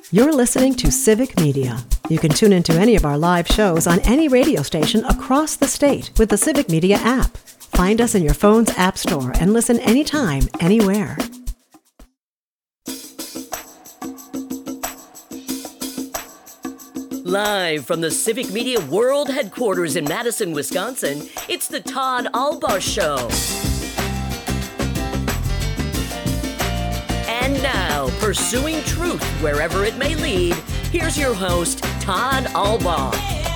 You're listening to Civic Media. You can tune into any of our live shows on any radio station across the state with the Civic Media app. Find us in your phone's app store and listen anytime, anywhere. Live from the Civic Media World Headquarters in Madison, Wisconsin, it's the Todd Albaugh Show. And now, pursuing truth wherever it may lead, here's your host, Todd Albaugh.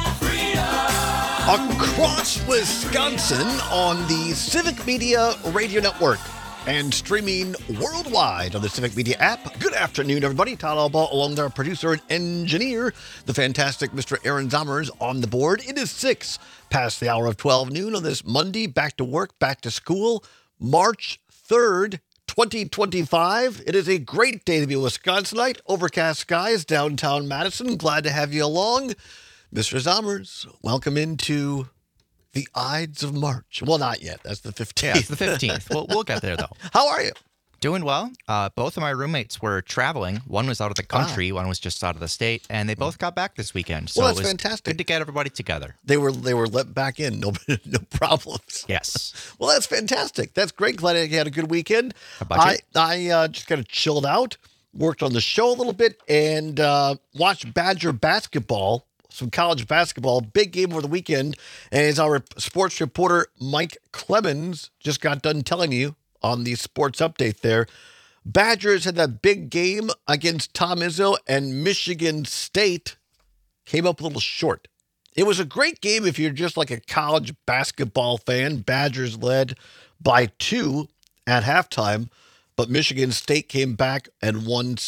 Across Wisconsin on the Civic Media Radio Network and streaming worldwide on the Civic Media app. Good afternoon, everybody. Todd Albaugh, along with our producer and engineer, the fantastic Mr. Aaron Zommers, on the board. It is 6 past the hour of 12 noon on this Monday. Back to work, back to school, March 3rd, 2025. It is a great day to be a Wisconsinite. Overcast skies, downtown Madison. Glad to have you along. Mr. Zommers, welcome into the Ides of March. Well, not yet. That's the 15th. Yeah, it's the 15th. We'll get there, though. How are you? Doing well. Both of my roommates were traveling. One was out of the country. One was just out of the state. And they both got back this weekend. So well, that's it was fantastic. Good to get everybody together. They were let back in. No problems. Yes. Well, that's fantastic. That's great. Glad you had a good weekend. How about you? I just kind of chilled out, worked on the show a little bit, and watched Badger basketball. Some college basketball, big game over the weekend. And as our sports reporter, Mike Clemens, just got done telling you on the sports update there, Badgers had that big game against Tom Izzo, and Michigan State came up a little short. It was a great game if you're just like a college basketball fan. Badgers led by 2 at halftime, but Michigan State came back and won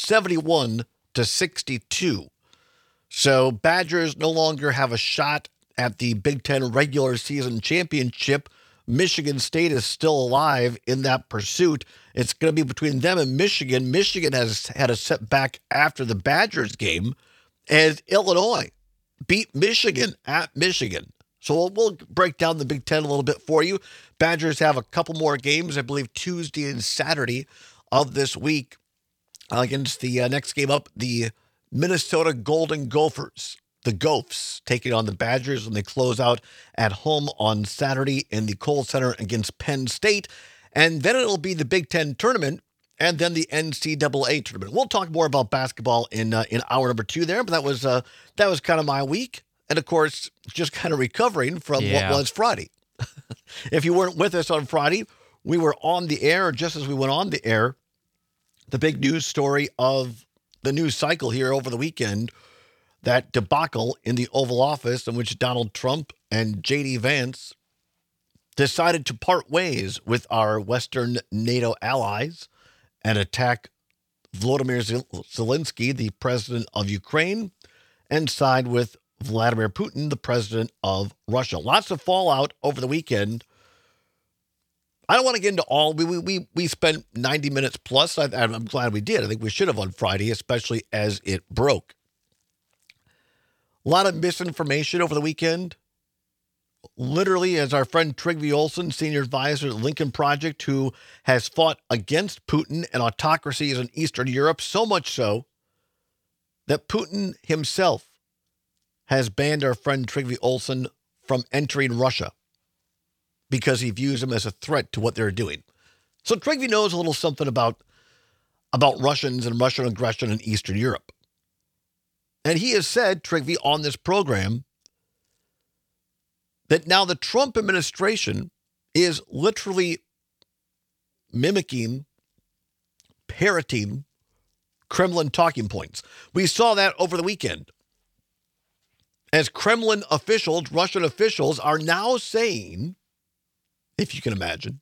71-62. So Badgers no longer have a shot at the Big Ten regular season championship. Michigan State is still alive in that pursuit. It's going to be between them and Michigan. Michigan has had a setback after the Badgers game, as Illinois beat Michigan at Michigan. So we'll break down the Big Ten a little bit for you. Badgers have a couple more games, I believe Tuesday and Saturday of this week against the next game up, the Minnesota Golden Gophers, the Gophs, taking on the Badgers when they close out at home on Saturday in the Kohl Center against Penn State. And then it'll be the Big Ten tournament and then the NCAA tournament. We'll talk more about basketball in hour number 2 there, but that was kind of my week. And, of course, just kind of recovering from what was Friday. If you weren't with us on Friday, we were on the air. Just as we went on the air, the big news story of the news cycle here over the weekend, that debacle in the Oval Office in which Donald Trump and J.D. Vance decided to part ways with our Western NATO allies and attack Volodymyr Zelensky, the president of Ukraine, and side with Vladimir Putin, the president of Russia. Lots of fallout over the weekend. I don't want to get into all. We spent 90 minutes plus. I'm glad we did. I think we should have on Friday, especially as it broke. A lot of misinformation over the weekend. Literally, as our friend Trygve Olsen, senior advisor at Lincoln Project, who has fought against Putin and autocracies in Eastern Europe, so much so that Putin himself has banned our friend Trygve Olsen from entering Russia, because he views them as a threat to what they're doing. So Trygve knows a little something about Russians and Russian aggression in Eastern Europe. And he has said, Trygve, on this program, that now the Trump administration is literally mimicking, parroting Kremlin talking points. We saw that over the weekend, as Kremlin officials, Russian officials, are now saying, if you can imagine,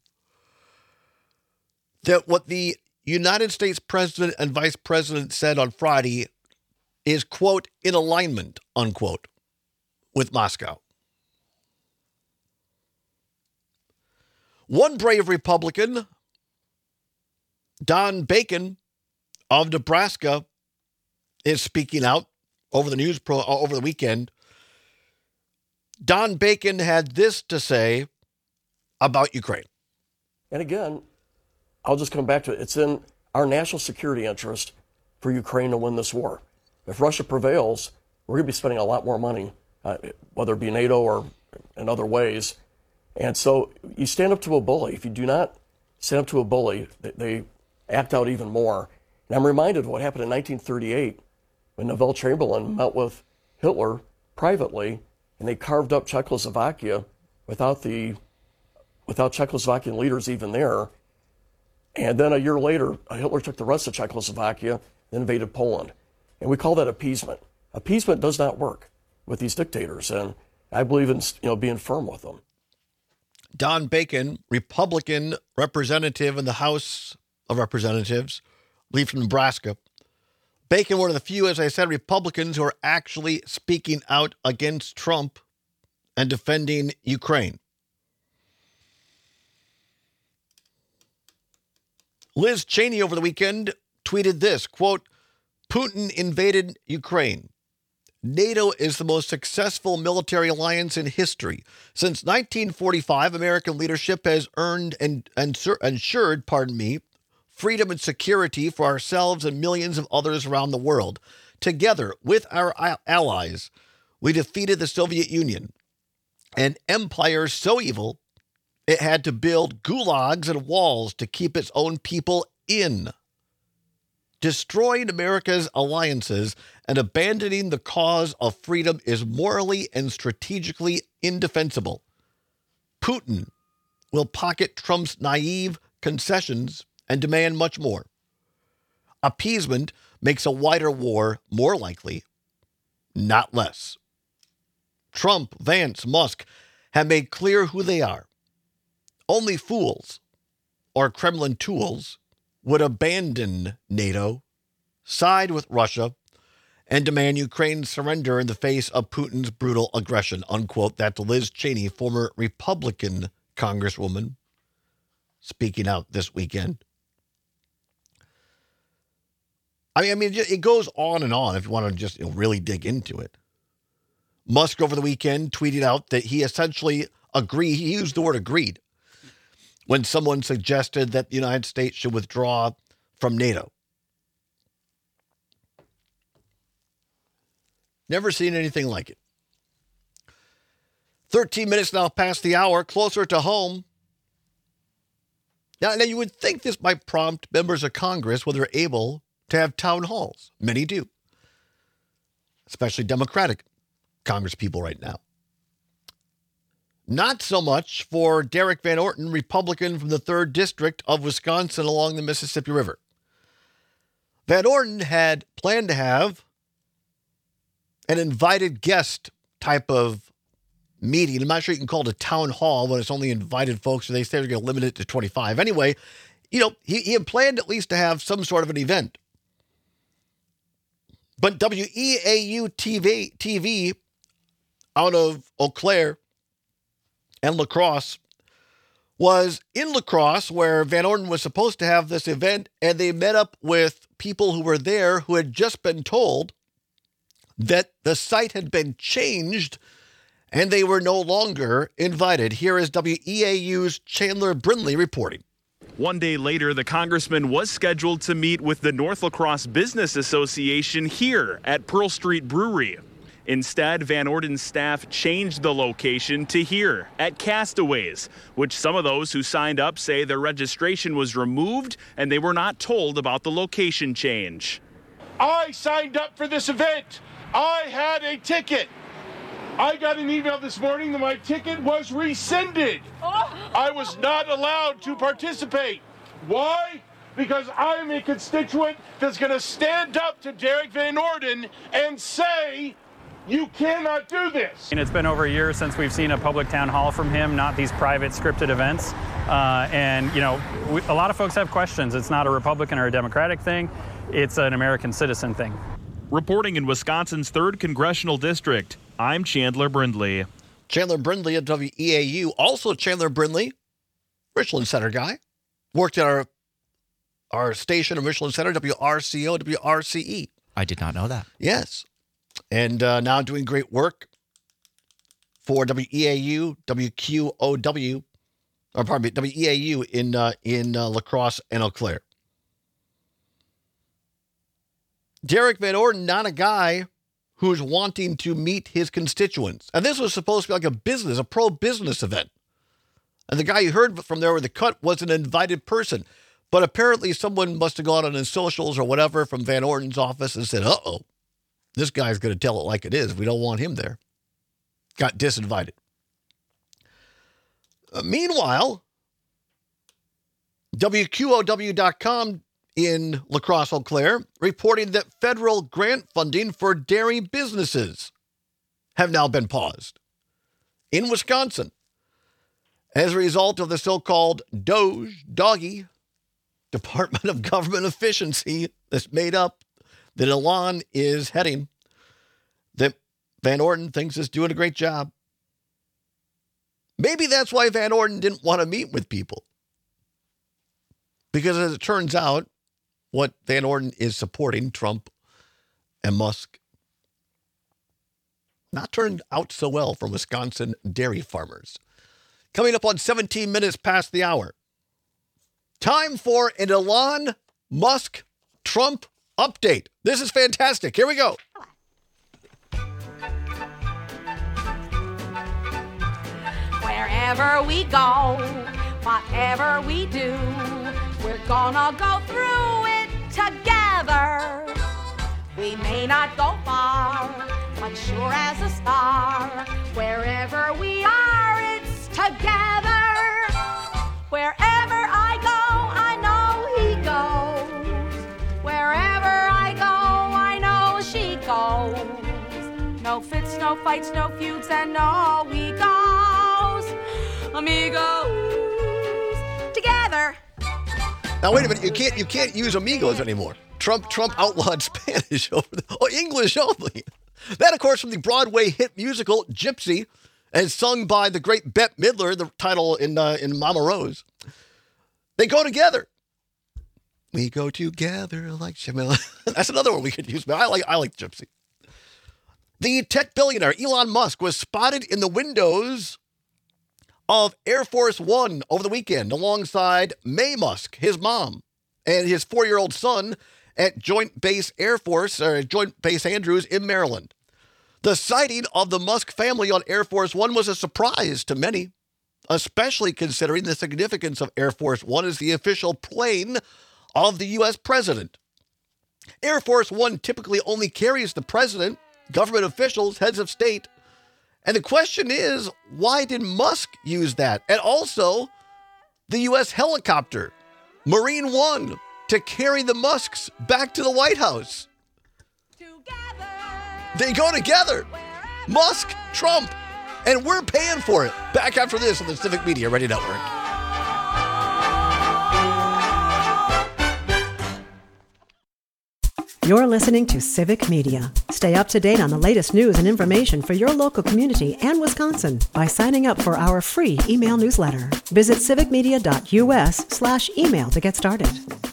that what the United States president and vice president said on Friday is, quote, in alignment, unquote, with Moscow. One brave Republican, Don Bacon of Nebraska, is speaking out over the weekend. Don Bacon had this to say about Ukraine. And again, I'll just come back to it. It's in our national security interest for Ukraine to win this war. If Russia prevails, we're going to be spending a lot more money, whether it be NATO or in other ways. And so you stand up to a bully. If you do not stand up to a bully, they act out even more. And I'm reminded of what happened in 1938 when Neville Chamberlain met with Hitler privately, and they carved up Czechoslovakia without Czechoslovakian leaders even there. And then a year later, Hitler took the rest of Czechoslovakia, then invaded Poland. And we call that appeasement. Appeasement does not work with these dictators, and I believe in being firm with them. Don Bacon, Republican representative in the House of Representatives, leave from Nebraska. Bacon, one of the few, as I said, Republicans who are actually speaking out against Trump and defending Ukraine. Liz Cheney over the weekend tweeted this, quote, Putin invaded Ukraine. NATO is the most successful military alliance in history. Since 1945, American leadership has earned and ensured, freedom and security for ourselves and millions of others around the world. Together with our allies, we defeated the Soviet Union, an empire so evil it had to build gulags and walls to keep its own people in. Destroying America's alliances and abandoning the cause of freedom is morally and strategically indefensible. Putin will pocket Trump's naive concessions and demand much more. Appeasement makes a wider war more likely, not less. Trump, Vance, Musk have made clear who they are. Only fools or Kremlin tools would abandon NATO, side with Russia, and demand Ukraine's surrender in the face of Putin's brutal aggression, unquote. That's Liz Cheney, former Republican congresswoman, speaking out this weekend. I mean, it goes on and on if you want to just really dig into it. Musk over the weekend tweeted out that he essentially agreed, he used the word agreed, when someone suggested that the United States should withdraw from NATO. Never seen anything like it. 13 minutes now past the hour, closer to home. Now you would think this might prompt members of Congress, when they're able, to have town halls. Many do, especially Democratic Congresspeople right now. Not so much for Derek Van Orton, Republican from the 3rd District of Wisconsin along the Mississippi River. Van Orton had planned to have an invited guest type of meeting. I'm not sure you can call it a town hall when it's only invited folks, so they say they're going to limit it to 25. Anyway, he had planned at least to have some sort of an event. But WEAU TV out of Eau Claire and La Crosse was in La Crosse, where Van Orton was supposed to have this event, and they met up with people who were there who had just been told that the site had been changed and they were no longer invited. Here is WEAU's Chandler Brindley reporting. One day later, the congressman was scheduled to meet with the North La Crosse Business Association here at Pearl Street Brewery. Instead, Van Orton's staff changed the location to here at Castaways, which some of those who signed up say their registration was removed and they were not told about the location change. I signed up for this event. I had a ticket. I got an email this morning that my ticket was rescinded. I was not allowed to participate. Why? Because I'm a constituent that's going to stand up to Derek Van Orton and say, you cannot do this. And it's been over a year since we've seen a public town hall from him, not these private scripted events. A lot of folks have questions. It's not a Republican or a Democratic thing. It's an American citizen thing. Reporting in Wisconsin's 3rd Congressional District, I'm Chandler Brindley. Chandler Brindley at WEAU. Also Chandler Brindley, Richland Center guy. Worked at our station in Richland Center, WRCO, WRCE. I did not know that. Yes. And now doing great work for WEAU, WQOW, or pardon me, WEAU in La Crosse and Eau Claire. Derek Van Orden, not a guy who's wanting to meet his constituents. And this was supposed to be like a pro-business event. And the guy you heard from there with the cut was an invited person. But apparently someone must have gone on his socials or whatever from Van Orden's office and said, uh-oh, this guy's going to tell it like it is. We don't want him there. Got disinvited. Meanwhile, WQOW.com in La Crosse, Eau Claire, reporting that federal grant funding for dairy businesses have now been paused in Wisconsin as a result of the so-called Doggy Department of Government Efficiency that's made up that Elon is heading, that Van Orden thinks is doing a great job. Maybe that's why Van Orden didn't want to meet with people. Because as it turns out, what Van Orden is supporting, Trump and Musk, not turned out so well for Wisconsin dairy farmers. Coming up on 17 minutes past the hour. Time for an Elon Musk Trump update. This is fantastic. Here we go. Wherever we go, whatever we do, we're gonna go through it together. We may not go far, but sure as a star. Wherever we are, it's together. Wherever I go, I know he goes. Wherever I go, I know she goes. No fits, no fights, no feuds, and no we goes. Amigos, together. Now wait a minute, you can't use amigos anymore. Trump outlawed Spanish English only. That, of course, from the Broadway hit musical Gypsy, and sung by the great Bette Midler, the title in Mama Rose. They go together. We go together like Shamila. That's another one we could use. But I like Gypsy. The tech billionaire Elon Musk was spotted in the windows of Air Force One over the weekend alongside May Musk, his mom, and his 4-year-old son at Joint Base Andrews in Maryland. The sighting of the Musk family on Air Force One was a surprise to many, especially considering the significance of Air Force One as the official plane of the U.S. president. Air Force One typically only carries the president, government officials, heads of state. And the question is, why did Musk use that? And also, the U.S. helicopter, Marine One, to carry the Musks back to the White House. Together. They go together. Musk, Trump, and we're paying for it. Back after this on the Civic Media Radio Network. You're listening to Civic Media. Stay up to date on the latest news and information for your local community and Wisconsin by signing up for our free email newsletter. Visit civicmedia.us/email to get started.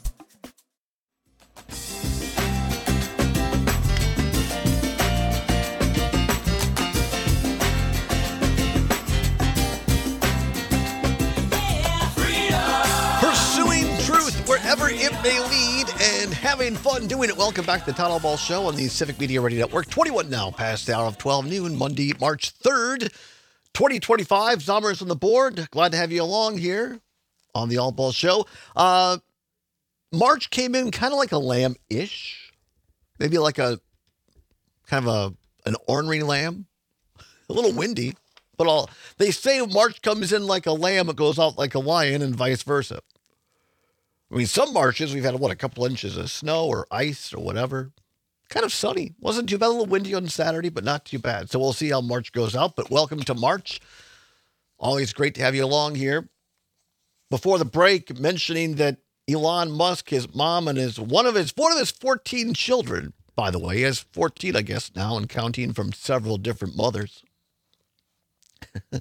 Wherever it may lead and having fun doing it. Welcome back to the Todd Albaugh Show on the Civic Media Radio Network. 21 now past the hour of 12 noon, Monday, March 3rd, 2025. Zommers on the board. Glad to have you along here on the Albaugh Show. March came in kind of like a lamb-ish. Maybe like a kind of an ornery lamb. A little windy. But they say March comes in like a lamb, it goes out like a lion, and vice versa. I mean, some marches, we've had, a couple inches of snow or ice or whatever. Kind of sunny. Wasn't too bad. A little windy on Saturday, but not too bad. So we'll see how March goes out. But welcome to March. Always great to have you along here. Before the break, mentioning that Elon Musk, his mom, and one of his 14 children, by the way, he has 14, I guess, now, and counting from several different mothers. In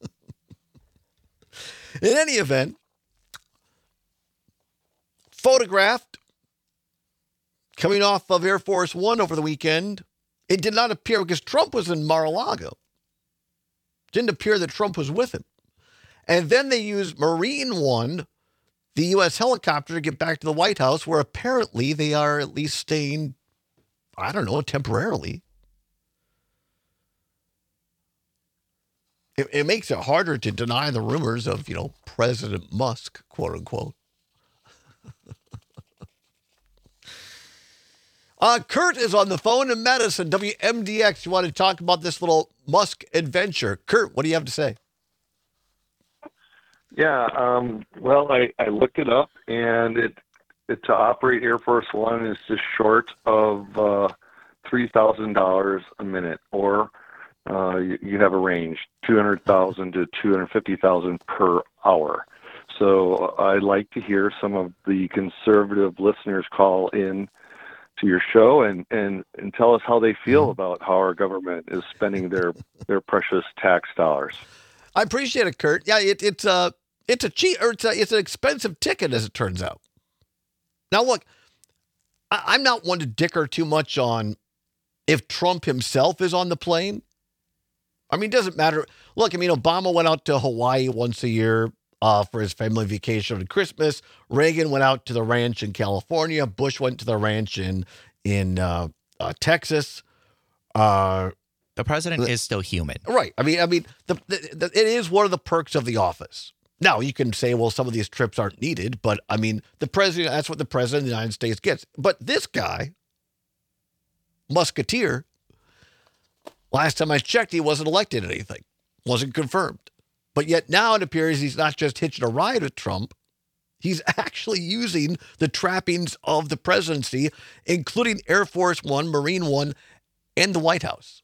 any event, photographed coming off of Air Force One over the weekend. It did not appear, because Trump was in Mar-a-Lago. Didn't appear that Trump was with him. And then they used Marine One, the U.S. helicopter, to get back to the White House, where apparently they are at least staying I don't know, temporarily. It makes it harder to deny the rumors of, President Musk, quote unquote. Kurt is on the phone in Madison, WMDX. You want to talk about this little Musk adventure. Kurt, what do you have to say? Yeah, well, I looked it up, and it to operate Air Force One is just short of $3,000 a minute, or you have a range, 200,000 to 250,000 per hour. So I'd like to hear some of the conservative listeners call in to your show and tell us how they feel about how our government is spending their precious tax dollars. I appreciate it, Kurt. Yeah, it's a cheap, or it's an expensive ticket, as it turns out. Now, look, I'm not one to dicker too much on if Trump himself is on the plane. I mean, it doesn't matter. Look, I mean, Obama went out to Hawaii once a year for his family vacation on Christmas. Reagan went out to the ranch in California. Bush went to the ranch in Texas. The president is still human. Right. I mean, it is one of the perks of the office. Now, you can say, well, some of these trips aren't needed, but I mean, that's what the president of the United States gets. But this guy, Musketeer, last time I checked, he wasn't elected at anything. Wasn't confirmed. But yet now it appears he's not just hitching a ride with Trump. He's actually using the trappings of the presidency, including Air Force One, Marine One, and the White House.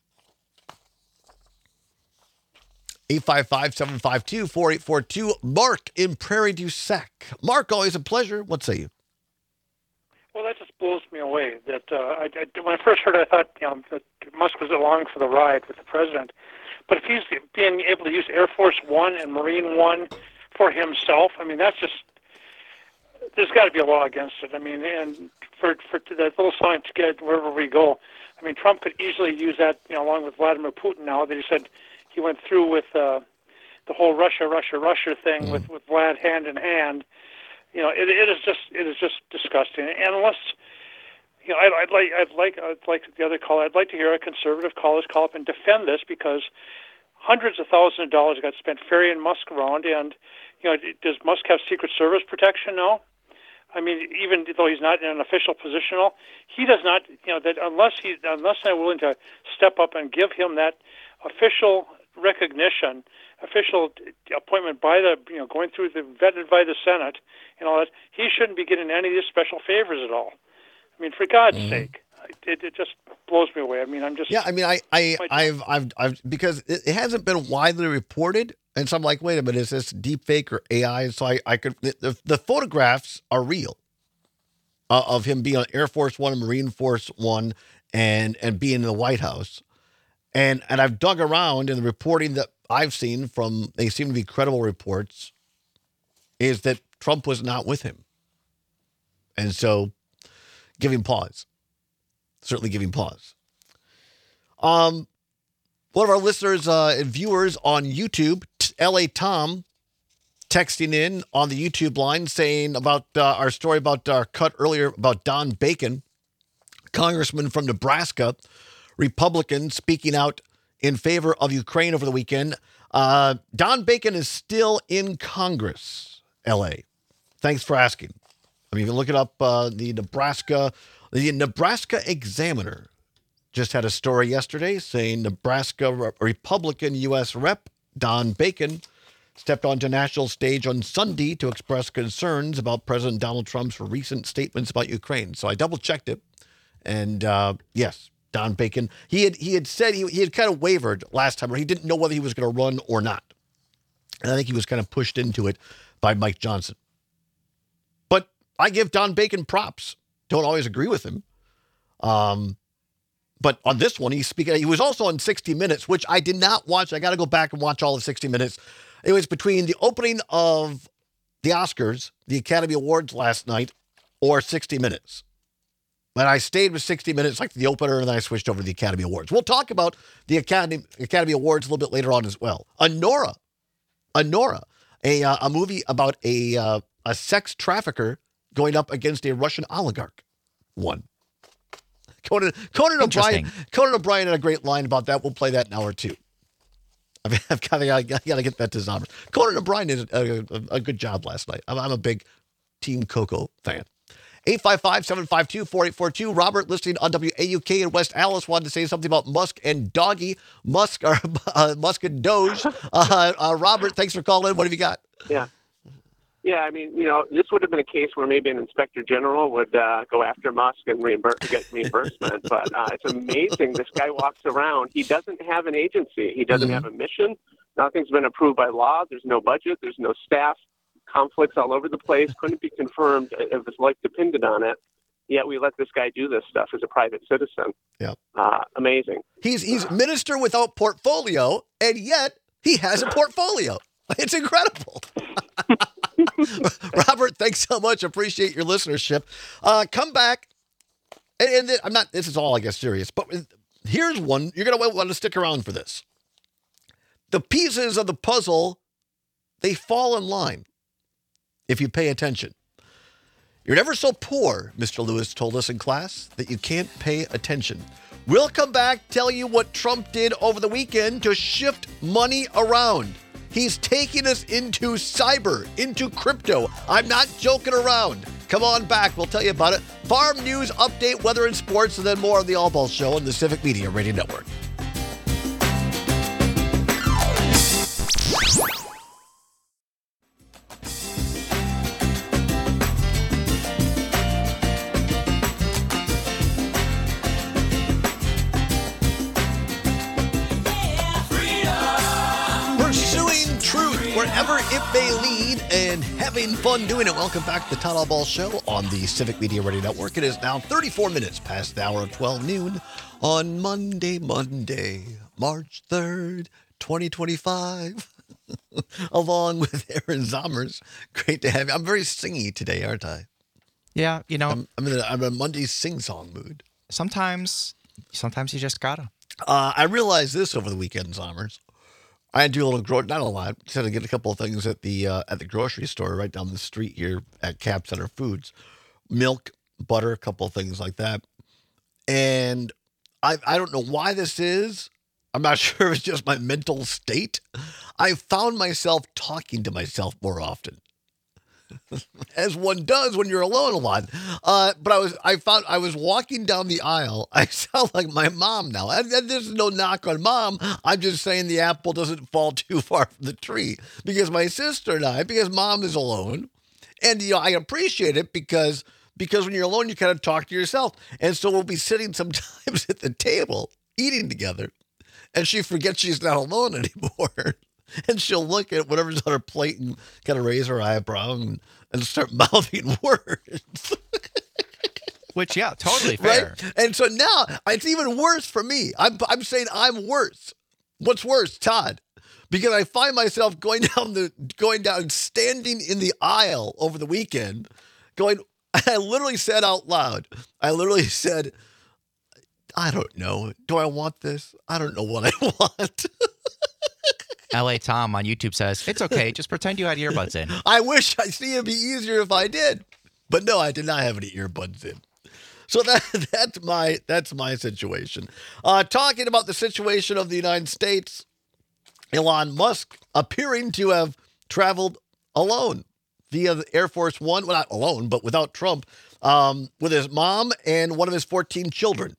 855-752-4842. Mark in Prairie du Sac. Mark, always a pleasure. What say you? Well, that just blows me away. That when I first heard it, I thought that Musk was along for the ride with the president. But if he's being able to use Air Force One and Marine One for himself, I mean, that's just, there's got to be a law against it. I mean, and for that little sign to get wherever we go, I mean, Trump could easily use that, along with Vladimir Putin now that he said he went through with the whole Russia thing with Vlad hand in hand. It is just disgusting. And unless, I'd like the other caller, I'd like to hear a conservative callers call up and defend this, because hundreds of thousands of dollars got spent ferrying Musk around. And, does Musk have Secret Service protection now? I mean, even though he's not in an official position, he does not, that unless they're willing to step up and give him that official recognition, official appointment by the, going through vetted by the Senate and all that, he shouldn't be getting any of these special favors at all. I mean, for God's sake, it just blows me away. I mean, I'm just... Yeah, I mean, I've because it hasn't been widely reported, and so I'm like, wait a minute, is this deep fake or AI? So I could... The photographs are real of him being on Air Force One and Marine Force One and being in the White House. And I've dug around, and the reporting that I've seen from, they seem to be credible reports, is that Trump was not with him. And so, giving pause. Certainly giving pause. One of our listeners and viewers on YouTube, LA Tom, texting in on the YouTube line saying about our story about our cut earlier about Don Bacon, congressman from Nebraska, Republican, speaking out in favor of Ukraine over the weekend. Don Bacon is still in Congress, L.A. Thanks for asking. I mean, you can look it up. The Nebraska Examiner just had a story yesterday saying Nebraska Republican U.S. Rep. Don Bacon stepped onto national stage on Sunday to express concerns about President Donald Trump's recent statements about Ukraine. So I double-checked it. And yes, Don Bacon, he had said he had kind of wavered last time, or he didn't know whether he was going to run or not. And I think he was kind of pushed into it by Mike Johnson. But I give Don Bacon props. Don't always agree with him. But on this one, he's speaking. He was also on 60 Minutes, which I did not watch. I got to go back and watch all of 60 Minutes. It was between the opening of the Oscars, the Academy Awards last night, or 60 Minutes. And I stayed with 60 Minutes, like the opener, and then I switched over to the Academy Awards. We'll talk about the Academy Awards a little bit later on as well. Anora, a movie about a sex trafficker going up against a Russian oligarch. One. Conan O'Brien had a great line about that. We'll play that in hour 2. I've got to get that to Zombers. Conan O'Brien did a good job last night. I'm a big Team Coco fan. 855-752-4842. Robert, listening on WAUK in West Allis, wanted to say something about Musk and Doggy. Musk and Doge. Robert, thanks for calling in. What have you got? Yeah, I mean, this would have been a case where maybe an inspector general would go after Musk and get reimbursement. But it's amazing. This guy walks around. He doesn't have an agency. He doesn't have a mission. Nothing's been approved by law. There's no budget. There's no staff. Conflicts all over the place. Couldn't be confirmed if his life depended on it. Yet we let this guy do this stuff as a private citizen. Yeah, amazing. He's minister without portfolio, and yet he has a portfolio. It's incredible. Robert, thanks so much. Appreciate your listenership. Come back. And I'm not, this is all, I guess, serious, but here's one. You're going to want to stick around for this. The pieces of the puzzle, they fall in line if you pay attention. You're never so poor, Mr. Lewis told us in class, that you can't pay attention. We'll come back, tell you what Trump did over the weekend to shift money around. He's taking us into cyber, into crypto. I'm not joking around. Come on back. We'll tell you about it. Farm news, update, weather, and sports, and then more on the All Balls Show on the Civic Media Radio Network. Wherever it may lead, and having fun doing it. Welcome back to the Todd All Balls Show on the Civic Media Radio Network. It is now 34 minutes past the hour of 12 noon on Monday, March 3rd, 2025. Along with Aaron Zommers. Great to have you. I'm very singy today, aren't I? Yeah, I'm in a Monday sing-song mood. Sometimes you just gotta. I realized this over the weekend, Zommers. I had to do a little, not a lot, just had to get a couple of things at the grocery store right down the street here at Cap Center Foods. Milk, butter, a couple of things like that. And I don't know why this is. I'm not sure if it's just my mental state. I found myself talking to myself more often. As one does when you're alone a lot. But I was walking down the aisle. I sound like my mom now. And there's no knock on mom. I'm just saying the apple doesn't fall too far from the tree. Because my sister and because mom is alone. And, I appreciate it because when you're alone, you kind of talk to yourself. And so we'll be sitting sometimes at the table eating together. And she forgets she's not alone anymore. And she'll look at whatever's on her plate and kind of raise her eyebrow and start mouthing words. Which, yeah, totally fair. Right? And so now it's even worse for me. I'm saying I'm worse. What's worse, Todd? Because I find myself going down, standing in the aisle over the weekend, I literally said out loud, I don't know. Do I want this? I don't know what I want. LA Tom on YouTube says, it's okay. Just pretend you had earbuds in. I wish it'd be easier if I did. But no, I did not have any earbuds in. So that's my situation. Talking about the situation of the United States, Elon Musk appearing to have traveled alone via the Air Force One. Well, not alone, but without Trump, with his mom and one of his 14 children.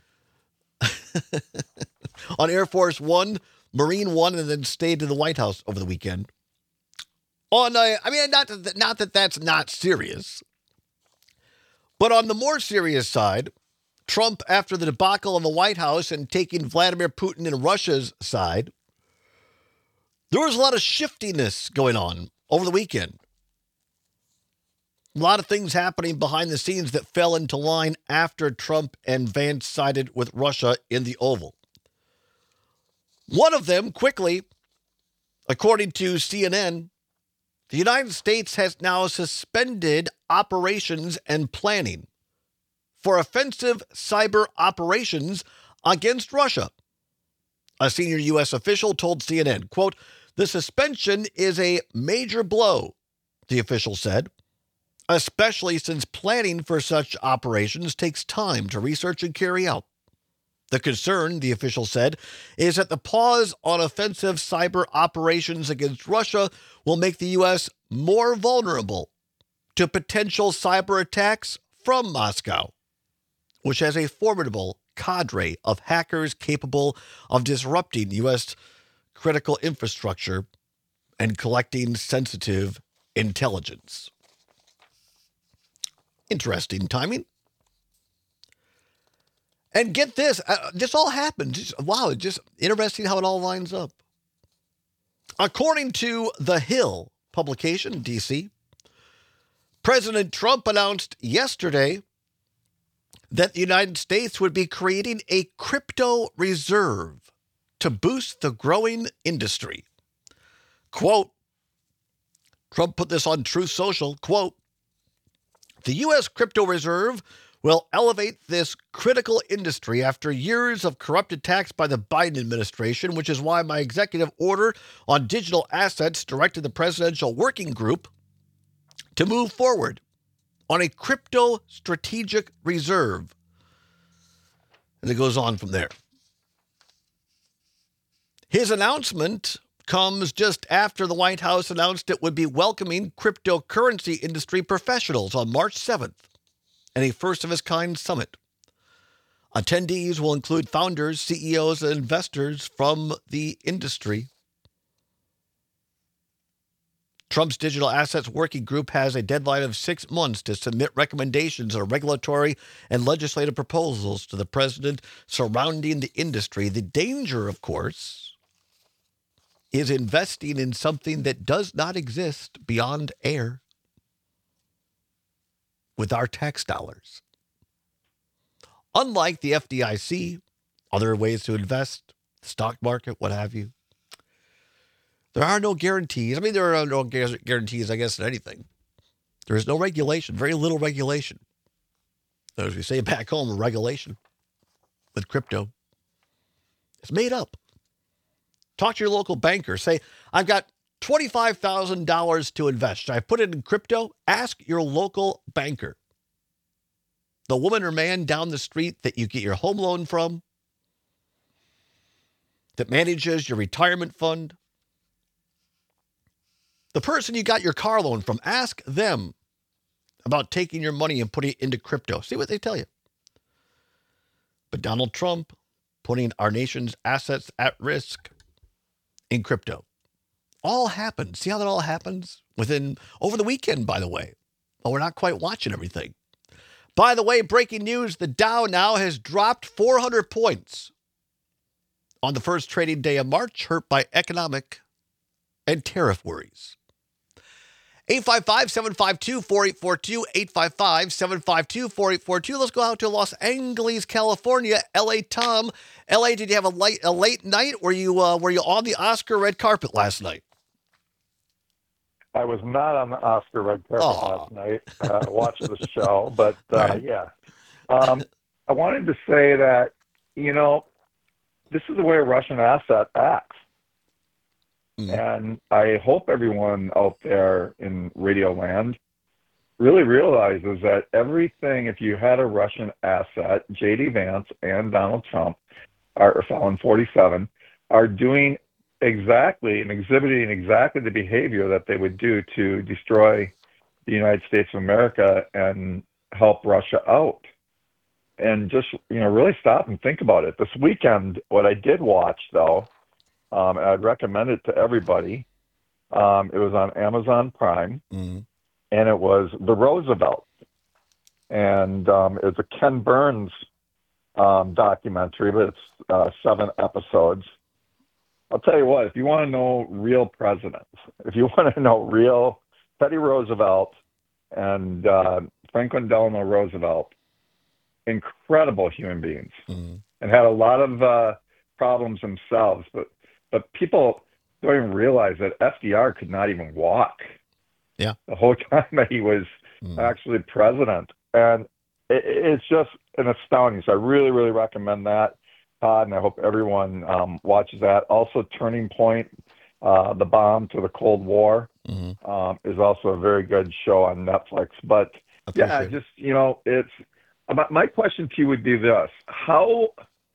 On Air Force One, Marine One, and then stayed in the White House over the weekend. Not that that's not serious. But on the more serious side, Trump, after the debacle in the White House and taking Vladimir Putin and Russia's side, there was a lot of shiftiness going on over the weekend. A lot of things happening behind the scenes that fell into line after Trump and Vance sided with Russia in the Oval. One of them, quickly, according to CNN, the United States has now suspended operations and planning for offensive cyber operations against Russia. A senior U.S. official told CNN, quote, "The suspension is a major blow," the official said, especially since planning for such operations takes time to research and carry out. The concern, the official said, is that the pause on offensive cyber operations against Russia will make the U.S. more vulnerable to potential cyber attacks from Moscow, which has a formidable cadre of hackers capable of disrupting U.S. critical infrastructure and collecting sensitive intelligence. Interesting timing. And get this, this all happened. Wow, just interesting how it all lines up. According to The Hill publication, D.C., President Trump announced yesterday that the United States would be creating a crypto reserve to boost the growing industry. Quote, Trump put this on Truth Social, quote, the U.S. crypto reserve will elevate this critical industry after years of corrupt attacks by the Biden administration, which is why my executive order on digital assets directed the Presidential Working Group to move forward on a crypto strategic reserve. And it goes on from there. His announcement comes just after the White House announced it would be welcoming cryptocurrency industry professionals on March 7th in a first-of-its-kind summit. Attendees will include founders, CEOs, and investors from the industry. Trump's Digital Assets Working Group has a deadline of 6 months to submit recommendations on regulatory and legislative proposals to the president surrounding the industry. The danger, of course, is investing in something that does not exist beyond air with our tax dollars. Unlike the FDIC, other ways to invest, the stock market, what have you, there are no guarantees. I mean, there are no guarantees, I guess, in anything. There is no regulation, very little regulation. As we say back home, regulation with crypto. It's made up. Talk to your local banker. Say, I've got $25,000 to invest. Should I put it in crypto? Ask your local banker. The woman or man down the street that you get your home loan from, that manages your retirement fund, the person you got your car loan from, ask them about taking your money and putting it into crypto. See what they tell you. But Donald Trump putting our nation's assets at risk in crypto. All happened. See how that all happens? Over the weekend, by the way. Well, we're not quite watching everything. By the way, breaking news, the Dow now has dropped 400 points on the first trading day of March, hurt by economic and tariff worries. 855-752-4842, 855-752-4842. Let's go out to Los Angeles, California. L.A. Tom. L.A., did you have a late night? Were you on the Oscar red carpet last night? I was not on the Oscar red carpet last night. Watched the show, but yeah. I wanted to say that, this is the way a Russian asset acts. And I hope everyone out there in Radio Land really realizes that everything, if you had a Russian asset, J.D. Vance and Donald Trump, or Felon 47, are doing exactly and exhibiting exactly the behavior that they would do to destroy the United States of America and help Russia out. And just, really stop and think about it. This weekend, what I did watch, though, and I'd recommend it to everybody. It was on Amazon Prime, and it was The Roosevelt. And it's a Ken Burns documentary, but it's 7 episodes. I'll tell you what, if you want to know real presidents, if you want to know real Teddy Roosevelt and Franklin Delano Roosevelt, incredible human beings, and had a lot of problems themselves, but people don't even realize that FDR could not even walk. Yeah. The whole time that he was actually president. And it's just an astounding. So I really, really recommend that, Todd, and I hope everyone watches that. Also, Turning Point, the bomb to the Cold War. is also a very good show on Netflix. But yeah, just, it's my question to you would be this: how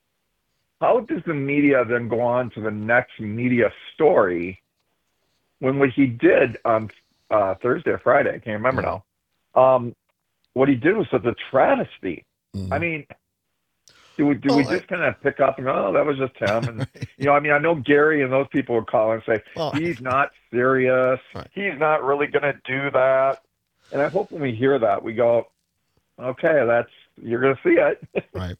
does the media then go on to the next media story when what he did on Thursday or Friday, I can't remember now, what he did was such a travesty. I mean, do we just kind of pick up and go, oh, that was just him? And, I know Gary and those people would call and say, he's not serious. Right. He's not really going to do that. And I hope when we hear that, we go, okay, you're going to see it. Right.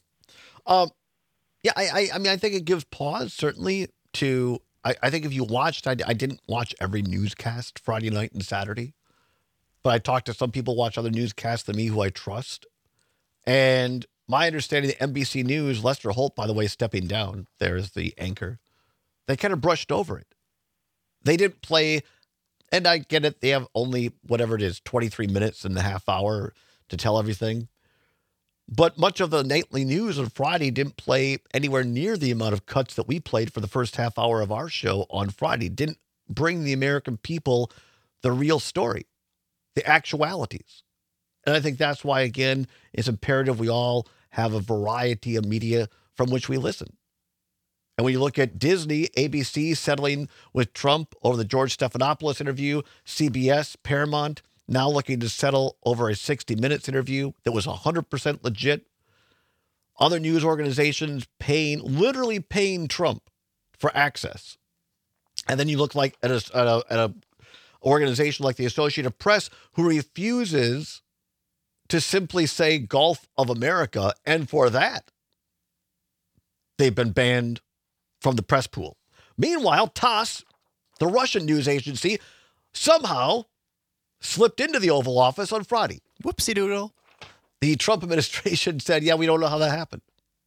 Yeah, I mean, I think it gives pause, certainly, to, I think if you watched, I didn't watch every newscast Friday night and Saturday, but I talked to some people who watch other newscasts than me who I trust. And my understanding, the NBC News, Lester Holt, by the way, stepping down, there's the anchor, they kind of brushed over it. They didn't play, and I get it, they have only, whatever it is, 23 minutes and a half hour to tell everything. But much of the nightly news on Friday didn't play anywhere near the amount of cuts that we played for the first half hour of our show on Friday. Didn't bring the American people the real story, the actualities. And I think that's why, again, it's imperative we all have a variety of media from which we listen. And when you look at Disney, ABC settling with Trump over the George Stephanopoulos interview, CBS, Paramount, now looking to settle over a 60 Minutes interview that was 100% legit. Other news organizations literally paying Trump for access. And then you look like at a organization like the Associated Press, who refuses to simply say Gulf of America, and for that, they've been banned from the press pool. Meanwhile, TASS, the Russian news agency, somehow slipped into the Oval Office on Friday. Whoopsie doodle. The Trump administration said, yeah, we don't know how that happened.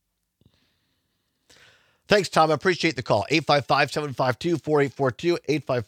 Thanks, Tom. I appreciate the call. 855-752-4842,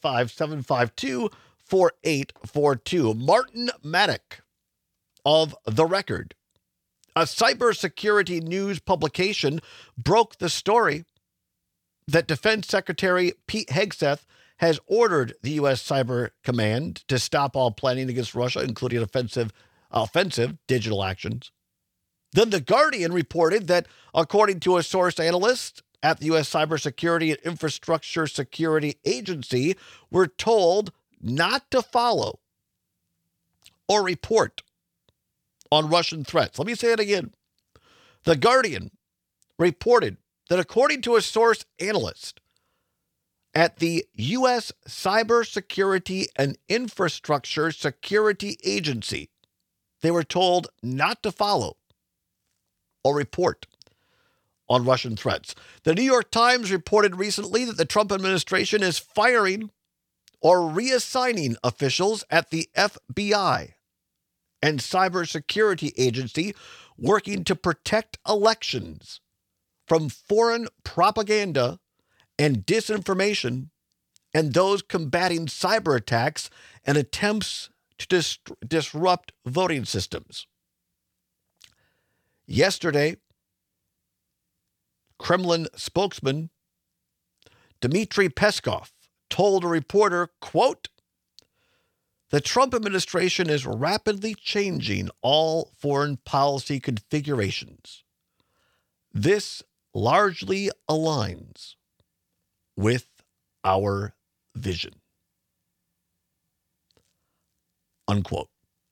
855-752-4842. Martin Maddock of The Record, a cybersecurity news publication, broke the story that Defense Secretary Pete Hegseth has ordered the U.S. Cyber Command to stop all planning against Russia, including offensive digital actions. Then The Guardian reported that, according to a source analyst at the U.S. Cybersecurity and Infrastructure Security Agency, we're told not to follow or report on Russian threats. Let me say it again. The Guardian reported that, according to a source analyst at the U.S. Cybersecurity and Infrastructure Security Agency, they were told not to follow or report on Russian threats. The New York Times reported recently that the Trump administration is firing or reassigning officials at the FBI and Cybersecurity Agency working to protect elections from foreign propaganda and disinformation, and those combating cyber attacks and attempts to disrupt voting systems. Yesterday, Kremlin spokesman Dmitry Peskov told a reporter, quote, the Trump administration is rapidly changing all foreign policy configurations. This largely aligns with our vision. Unquote.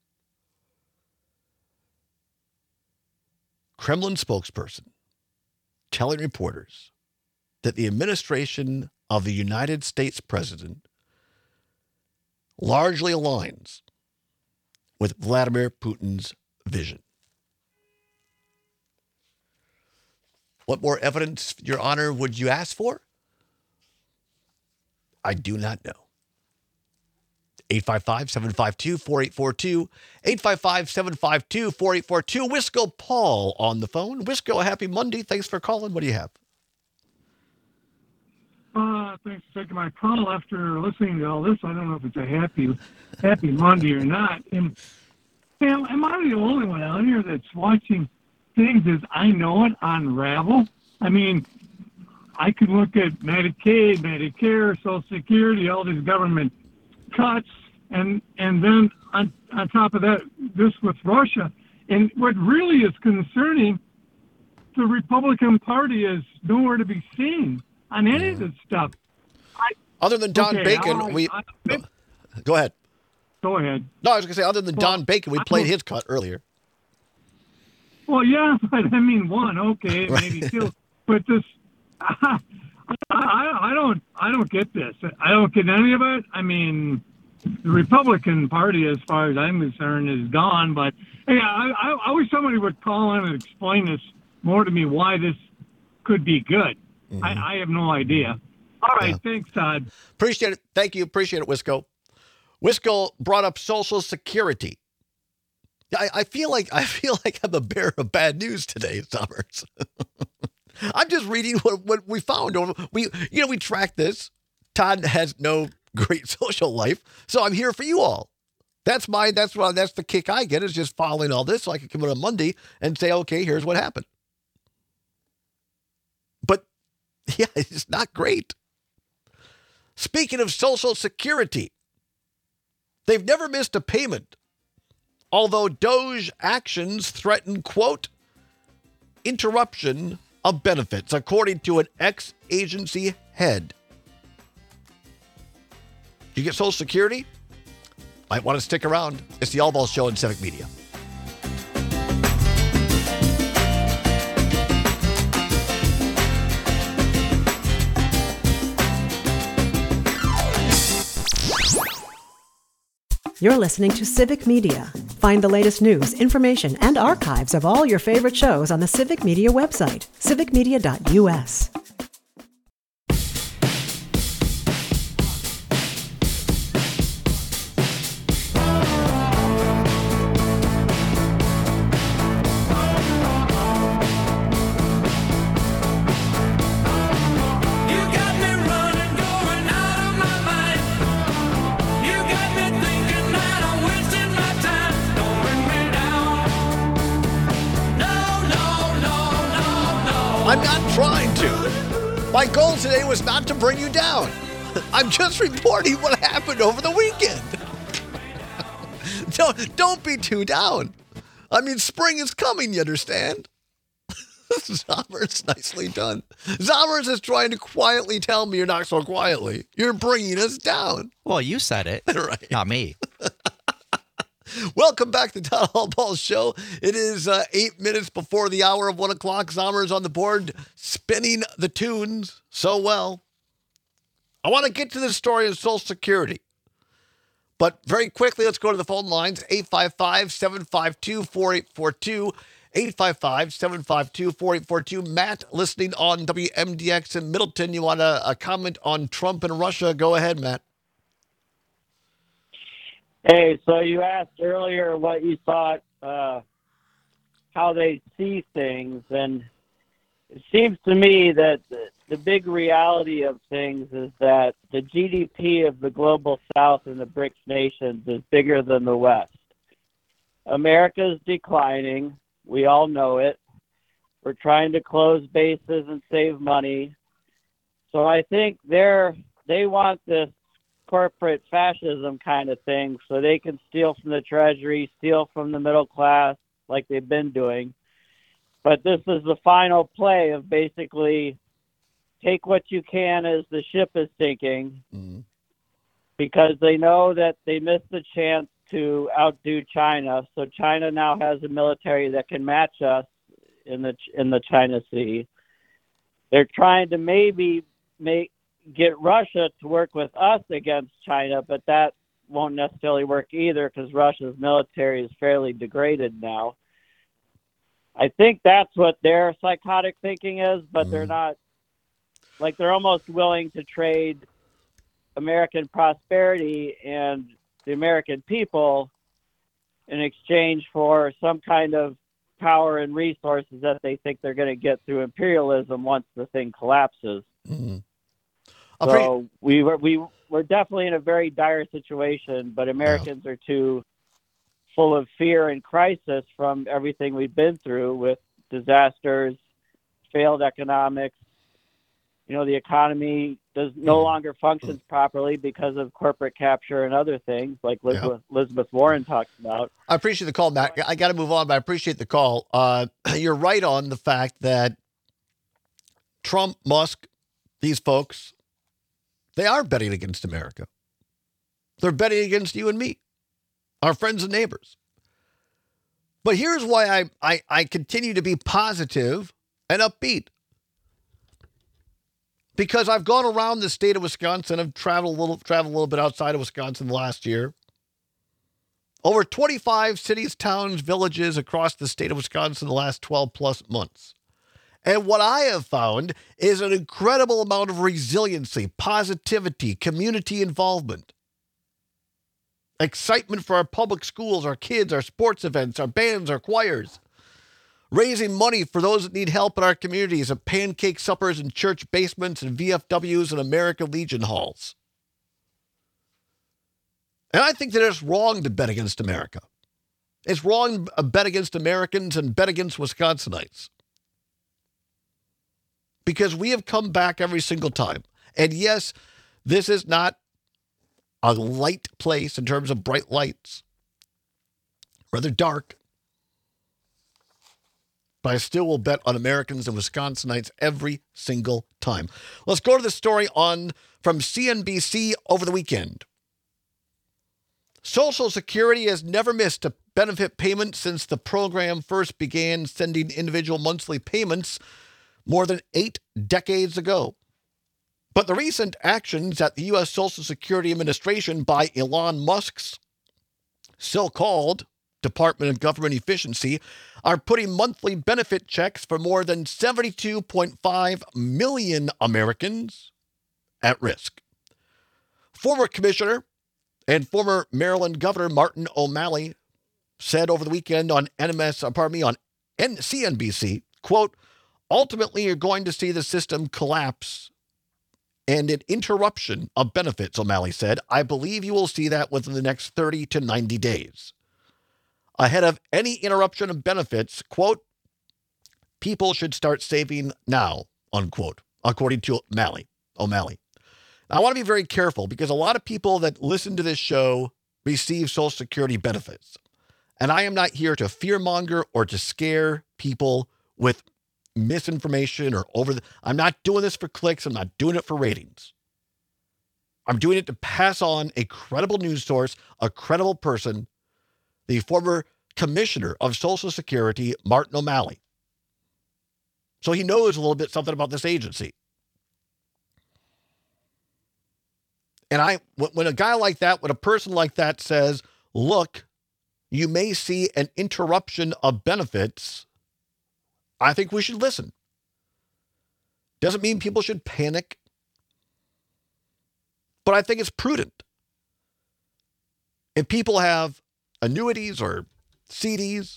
Kremlin spokesperson telling reporters that the administration of the United States president largely aligns with Vladimir Putin's vision. What more evidence, Your Honor, would you ask for? I do not know. 855-752-4842, 855-752-4842. Wisco Paul on the phone. Wisco, happy Monday. Thanks for calling. What do you have? Thanks for taking my call after listening to all this. I don't know if it's a happy Monday or not. And, am I the only one out here that's watching things as I know it unravel? I mean, I could look at Medicaid, Medicare, Social Security, all these government cuts, and then on top of that, this with Russia. And what really is concerning, the Republican Party is nowhere to be seen on any of this stuff. Other than Don Bacon, go ahead. Go ahead. No, I was going to say, other than Don Bacon, we played his cut earlier. Well, yeah, but I mean, one, okay, maybe two, but this, I don't get this. I don't get any of it. I mean, the Republican Party, as far as I'm concerned, is gone. But hey, I wish somebody would call in and explain this more to me, why this could be good. Mm-hmm. I have no idea. All right, thanks, Todd. Appreciate it. Thank you. Appreciate it, Wisco. Wisco brought up Social Security. I feel like I'm a bearer of bad news today, Summers. I'm just reading what we found. We track this. Todd has no great social life, so I'm here for you all. That's the kick I get, is just following all this, so I can come in on Monday and say, okay, here's what happened. But yeah, it's not great. Speaking of Social Security, they've never missed a payment, although Doge actions threaten, quote, interruption of benefits, according to an ex-agency head. You get Social Security? Might want to stick around. It's the All Balls Show in Civic Media. You're listening to Civic Media. Find the latest news, information, and archives of all your favorite shows on the Civic Media website, civicmedia.us. I'm not trying to. My goal today was not to bring you down. I'm just reporting what happened over the weekend. Don't be too down. I mean, spring is coming, you understand? Zommers, nicely done. Zommers is trying to quietly tell me you're not so quietly. You're bringing us down. Well, you said it. Right. Not me. Welcome back to the Todd All Balls Show. It is 8 minutes before the hour of 1 o'clock. Zommers on the board, spinning the tunes so well. I want to get to the story of Social Security. But very quickly, let's go to the phone lines. 855-752-4842. 855-752-4842. Matt, listening on WMDX in Middleton. You want a comment on Trump and Russia? Go ahead, Matt. Hey, so you asked earlier what you thought, how they see things, and it seems to me that the big reality of things is that the GDP of the global South and the BRICS nations is bigger than the West. America's declining. We all know it. We're trying to close bases and save money. So I think they want this corporate fascism kind of thing so they can steal from the Treasury, steal from the middle class like they've been doing. But this is the final play of basically take what you can as the ship is sinking, because they know that they missed the chance to outdo China. So China now has a military that can match us in the China Sea. They're trying to maybe get Russia to work with us against China, but that won't necessarily work either because Russia's military is fairly degraded now. I think that's what their psychotic thinking is, but they're not, like, they're almost willing to trade American prosperity and the American people in exchange for some kind of power and resources that they think they're going to get through imperialism once the thing collapses. So we're definitely in a very dire situation, but Americans are too full of fear and crisis from everything we've been through with disasters, failed economics, the economy no longer functions properly because of corporate capture and other things like Elizabeth Warren talks about. I appreciate the call, Matt. I got to move on, but I appreciate the call. You're right on the fact that Trump, Musk, these folks, they are betting against America. They're betting against you and me, our friends and neighbors. But here's why I continue to be positive and upbeat. Because I've gone around the state of Wisconsin. I've traveled a little bit outside of Wisconsin last year. Over 25 cities, towns, villages across the state of Wisconsin the last 12 plus months. And what I have found is an incredible amount of resiliency, positivity, community involvement, excitement for our public schools, our kids, our sports events, our bands, our choirs, raising money for those that need help in our communities at pancake suppers in church basements and VFWs and American Legion halls. And I think that it's wrong to bet against America. It's wrong to bet against Americans and bet against Wisconsinites. Because we have come back every single time. And yes, this is not a light place in terms of bright lights. Rather dark. But I still will bet on Americans and Wisconsinites every single time. Let's go to the story from CNBC over the weekend. Social Security has never missed a benefit payment since the program first began sending individual monthly payments more than 8 decades ago. But the recent actions at the U.S. Social Security Administration by Elon Musk's so-called Department of Government Efficiency are putting monthly benefit checks for more than 72.5 million Americans at risk. Former Commissioner and former Maryland Governor Martin O'Malley said over the weekend on CNBC, quote, "Ultimately, you're going to see the system collapse and an interruption of benefits," O'Malley said. "I believe you will see that within the next 30 to 90 days. Ahead of any interruption of benefits, quote, people should start saving now," unquote, according to O'Malley. I want to be very careful because a lot of people that listen to this show receive Social Security benefits. And I am not here to fearmonger or to scare people with misinformation or I'm not doing this for clicks. I'm not doing it for ratings. I'm doing it to pass on a credible news source, a credible person, the former commissioner of Social Security, Martin O'Malley. So he knows a little bit something about this agency. And when a guy like that, when a person like that says, look, you may see an interruption of benefits, I think we should listen. Doesn't mean people should panic, but I think it's prudent. If people have annuities or CDs,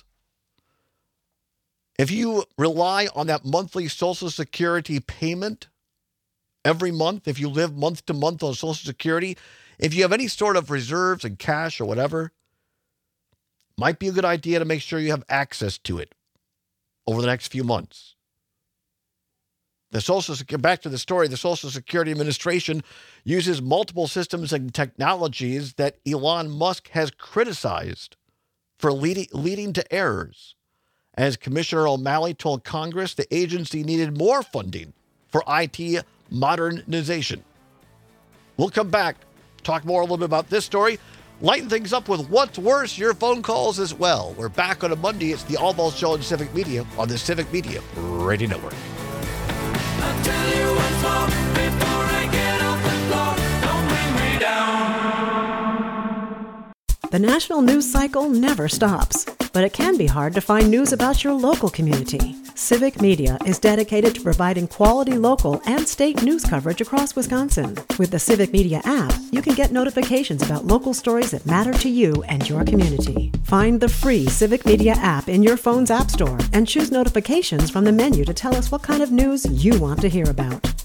if you rely on that monthly Social Security payment every month, if you live month to month on Social Security, if you have any sort of reserves and cash or whatever, might be a good idea to make sure you have access to it over the next few months. Back to the story, the Social Security Administration uses multiple systems and technologies that Elon Musk has criticized for leading to errors. As Commissioner O'Malley told Congress, the agency needed more funding for IT modernization. We'll come back, talk more a little bit about this story, lighten things up with what's worse, your phone calls as well. We're back on a Monday. It's the Allballs Show in Civic Media on the Civic Media Radio Network. I'll tell you what's wrong before I get off the floor. Don't bring me down. The national news cycle never stops, but it can be hard to find news about your local community. Civic Media is dedicated to providing quality local and state news coverage across Wisconsin. With the Civic Media app, you can get notifications about local stories that matter to you and your community. Find the free Civic Media app in your phone's app store and choose notifications from the menu to tell us what kind of news you want to hear about.